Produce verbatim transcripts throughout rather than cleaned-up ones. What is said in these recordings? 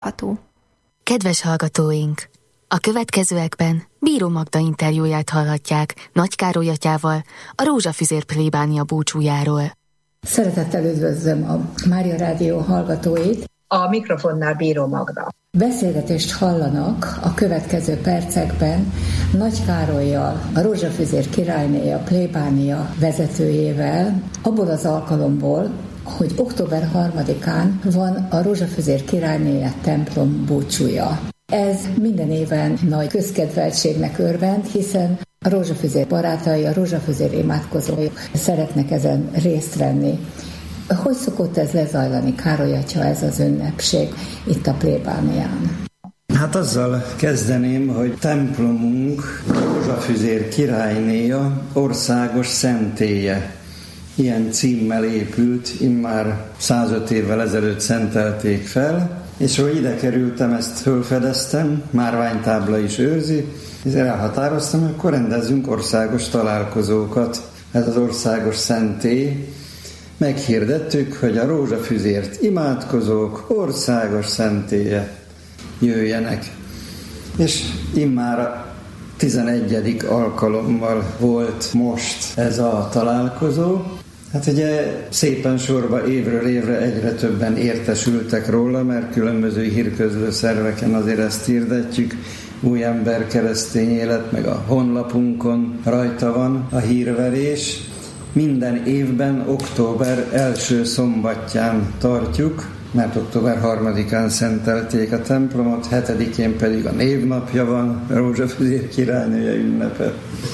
olvasható. Kedves hallgatóink! A következőekben Bíró Magda interjúját hallhatják Nagy Károly atyával a Rózsafüzér plébánia búcsújáról. Szeretettel üdvözlöm a Mária Rádió hallgatóit. A mikrofonnál Bíró Magda. Beszélgetést hallanak a következő percekben Nagy Károllyal, a Rózsafüzér királyné, a plébánia vezetőjével, abból az alkalomból, hogy október harmadikán van a Rózsafüzér királyné templom búcsúja. Ez minden éven nagy közkedveltségnek örvend, hiszen a Rózsafüzér barátai, a Rózsafüzér imádkozói szeretnek ezen részt venni. Hogy szokott ez lezajlani, Károly atya, ez az ünnepség itt a plébánián? Hát azzal kezdeném, hogy templomunk Rózsafüzér királynéja országos szentélye. Ilyen címmel épült, immár százöt évvel ezelőtt szentelték fel, és hogy ide kerültem, ezt fölfedeztem, márványtábla is őrzi, és elhatároztam, hogy akkor rendezzünk országos találkozókat. Ez az országos szentély. Meghirdettük, hogy a Rózsafüzért imádkozók országos szentélye jöjjenek. És immár a tizenegyedik alkalommal volt most ez a találkozó. Hát ugye szépen sorba évről évre egyre többen értesültek róla, mert különböző hírközlő szerveken azért ezt hirdetjük. Új ember, keresztény élet, meg a honlapunkon rajta van a hírverés. Minden évben október első szombatján tartjuk, mert október harmadikán szentelték a templomot, hetedikén pedig a névnapja van, Rózsafüzér királynője ünnepe.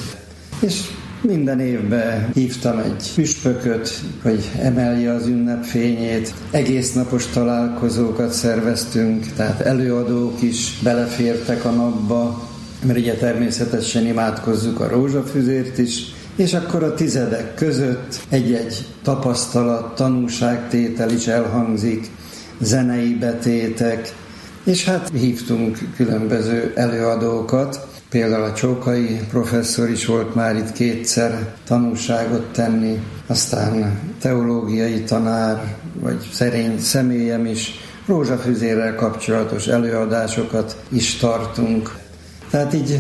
És minden évben hívtam egy püspököt, hogy emelje az ünnep fényét. Egész napos találkozókat szerveztünk, tehát előadók is belefértek a napba, mert ugye természetesen imádkozzuk a Rózsafüzért is, és akkor a tizedek között egy-egy tapasztalat, tanúságtétel is elhangzik, zenei betétek, és hát hívtunk különböző előadókat, például a Csókai professzor is volt már itt kétszer tanúságot tenni, aztán teológiai tanár, vagy szerény személyem is, Rózsafüzérrel kapcsolatos előadásokat is tartunk. Tehát így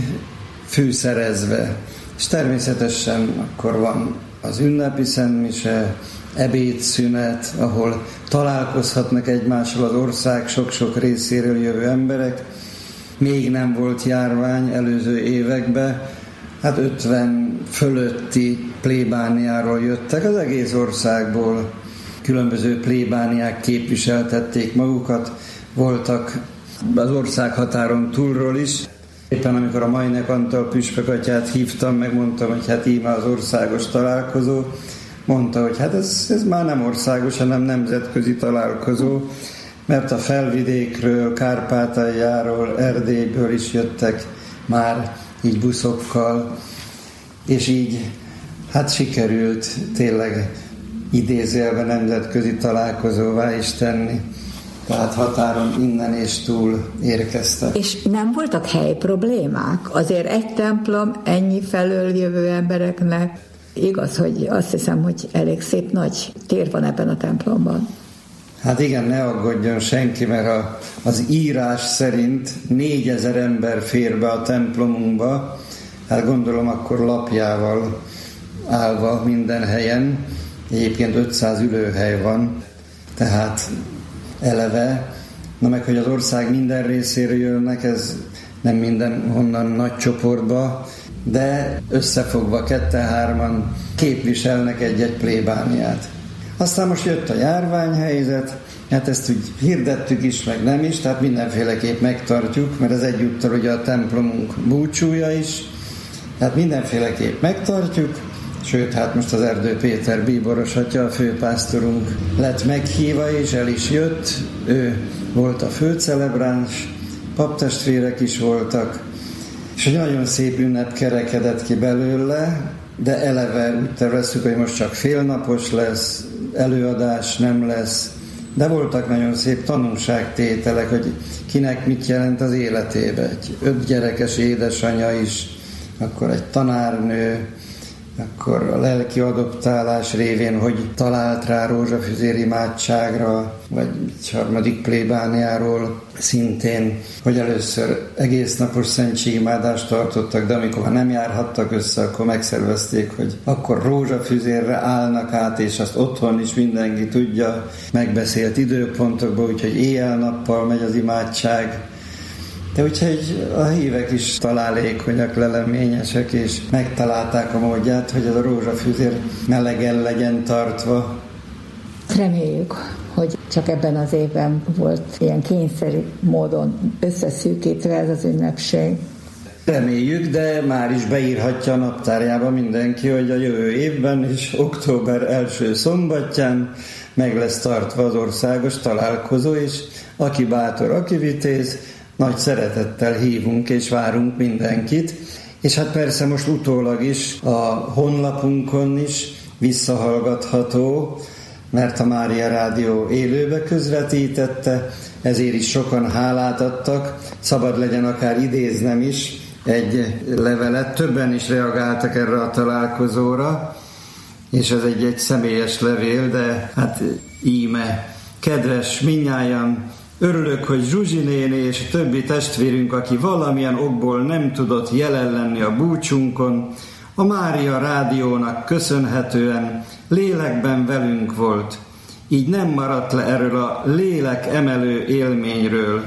fűszerezve. És természetesen akkor van az ünnepi szentmise, ebédszünet, ahol találkozhatnak egymással az ország sok-sok részéről jövő emberek. Még nem volt járvány előző években, hát ötven fölötti plébániáról jöttek az egész országból. Különböző plébániák képviseltették magukat, voltak az ország határon túlról is. Éppen amikor a Majnek Antal püspökatyát hívtam, megmondtam, hogy hát íme az országos találkozó, mondta, hogy hát ez, ez már nem országos, hanem nemzetközi találkozó, mert a felvidékről, Kárpátaljáról, Erdélyből is jöttek már így buszokkal, és így hát sikerült tényleg idézőjelben nemzetközi találkozóvá is tenni. Tehát határon innen és túl érkeztek. És nem voltak helyi problémák? Azért egy templom ennyi felől jövő embereknek, igaz, hogy azt hiszem, hogy elég szép nagy tér van ebben a templomban. Hát igen, ne aggódjon senki, mert a, az írás szerint négyezer ember fér be a templomunkba, hát gondolom akkor lapjával állva minden helyen, egyébként ötszáz ülőhely van, tehát eleve, na meg, hogy az ország minden részéről jönnek, ez nem minden honnan nagy csoportba, de összefogva ketten-hárman képviselnek egy-egy plébániát. Aztán most jött a járványhelyzet, hát ezt úgy hirdettük is, meg nem is, tehát mindenféleképp megtartjuk, mert ez egyúttal ugye a templomunk búcsúja is, tehát mindenféleképp megtartjuk, sőt, hát most az Erdő Péter bíboros atya, a főpásztorunk lett meghívva, és el is jött, ő volt a főcelebráns, paptestvérek is voltak, és egy nagyon szép ünnep kerekedett ki belőle, de eleve úgy tervezzük, hogy most csak félnapos lesz, előadás nem lesz, de voltak nagyon szép tanúságtételek, hogy kinek mit jelent az életébe. Egy öt gyerekes édesanyja is, akkor egy tanárnő, akkor a lelki adoptálás révén, hogy talált rá rózsafüzér imádságra, vagy egy harmadik plébániáról szintén, hogy először egész napos szentségimádást tartottak, de amikor már nem járhattak össze, akkor megszervezték, hogy akkor rózsafüzérre állnak át, és azt otthon is mindenki tudja, megbeszélt időpontokban, úgyhogy éjjel-nappal megy az imádság. De úgyhogy a hívek is találékonyak, leleményesek, és megtalálták a módját, hogy ez a rózsafüzér melegen legyen tartva. Reméljük, hogy csak ebben az évben volt ilyen kényszerű módon összeszűkítve ez az ünnepség. Reméljük, de már is beírhatja a naptárjába mindenki, hogy a jövő évben is október első szombatján meg lesz tartva az országos találkozó, és aki bátor, aki vitéz, nagy szeretettel hívunk és várunk mindenkit, és hát persze most utólag is a honlapunkon is visszahallgatható, mert a Mária Rádió élőbe közvetítette, ezért is sokan hálát adtak, szabad legyen akár idéznem is egy levelet, többen is reagáltak erre a találkozóra, és ez egy, egy személyes levél, de hát íme, kedves minnyájan, örülök, hogy Zsuzsi néni és a többi testvérünk, aki valamilyen okból nem tudott jelen lenni a búcsunkon, a Mária Rádiónak köszönhetően lélekben velünk volt, így nem maradt le erről a lélek emelő élményről.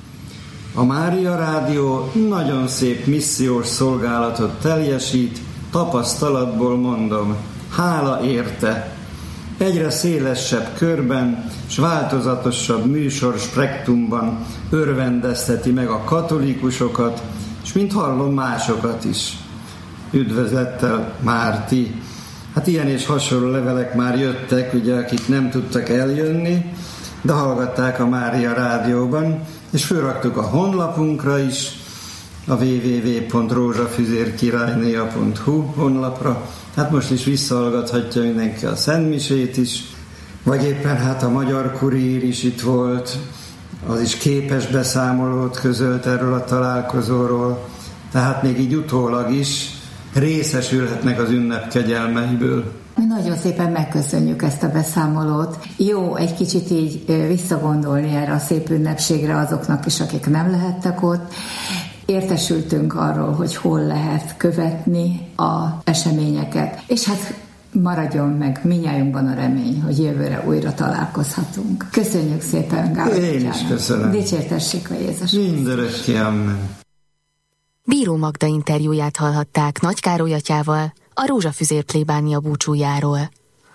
A Mária Rádió nagyon szép missziós szolgálatot teljesít, tapasztalatból mondom, hála érte. Egyre szélesebb körben s változatosabb műsor spektrumban örvendezteti meg a katolikusokat, és mint hallom, másokat is. Üdvözlettel, Márti. Hát ilyen és hasonló levelek már jöttek, ugye, akik nem tudtak eljönni, de hallgatták a Mária Rádióban, és fölraktuk a honlapunkra is, a double-u double-u double-u pont rózsafűzérkirálynéja pont hu honlapra. Hát most is visszahallgathatja mindenki a szentmisét is, vagy éppen hát a Magyar Kurír is itt volt, az is képes beszámolót közölt erről a találkozóról, tehát még így utólag is részesülhetnek az ünnep kegyelmeiből. Mi nagyon szépen megköszönjük ezt a beszámolót. Jó egy kicsit így visszagondolni erre a szép ünnepségre azoknak is, akik nem lehettek ott. Értesültünk arról, hogy hol lehet követni az eseményeket, és hát maradjon meg minnyájunkban a remény, hogy jövőre újra találkozhatunk. Köszönjük szépen, Gábor. Én is köszönöm. Dicsértessék a Jézus. Mindörökké, amen. Bíró Magda interjúját hallhatták Nagy Károly atyával a Rózsafüzér plébánia búcsújáról.